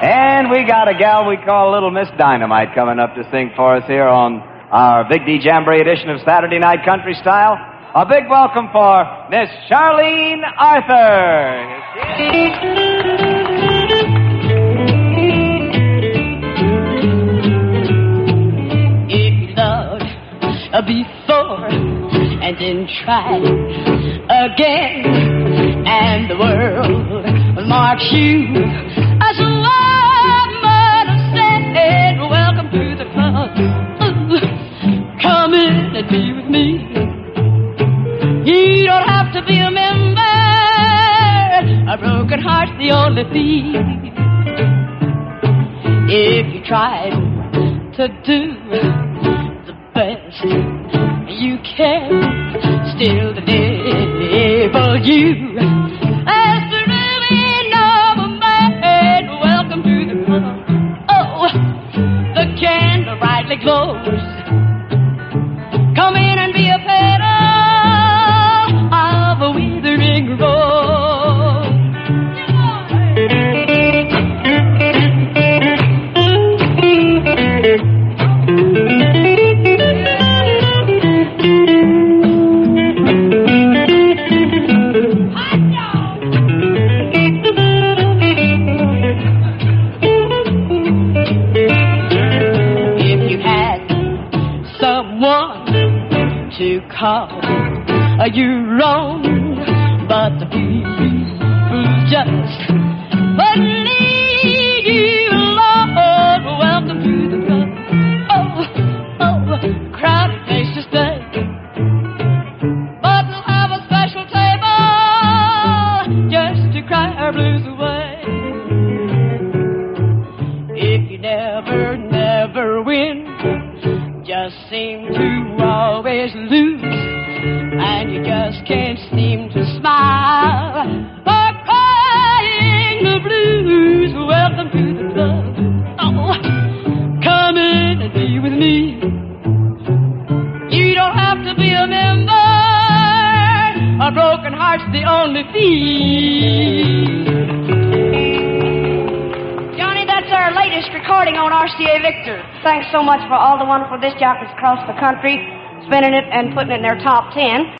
And we got a gal we call Little Miss Dynamite coming up to sing for us here on our Big D Jamboree edition of Saturday Night Country Style. A big welcome for Miss Charlene Arthur. If you loved before and then tried again, and the world marks you as one might have said, welcome to the club. Come in and be with me. You don't have to be a member. A broken heart's the only fee. If you tried to do the best you can, still the devil you as the really noble man. Welcome to the club. Oh, the candle brightly glows. Come in and be a petal of a withering rose. If you had someone to call you wrong, but the people just wouldn't leave you alone. Welcome to the club. Oh, crowded place to stay, but we'll have a special table just to cry our blues away. If you never win, just seem to always lose, and you just can't seem to smile or crying the blues. Welcome to the club. Oh, come in and be with me. You don't have to be a member. A broken heart's the only fee. Johnny, that's our latest recording on RCA Victor. Thanks so much for all the wonderful disc jockeys across the country spinning it and putting it in their top 10.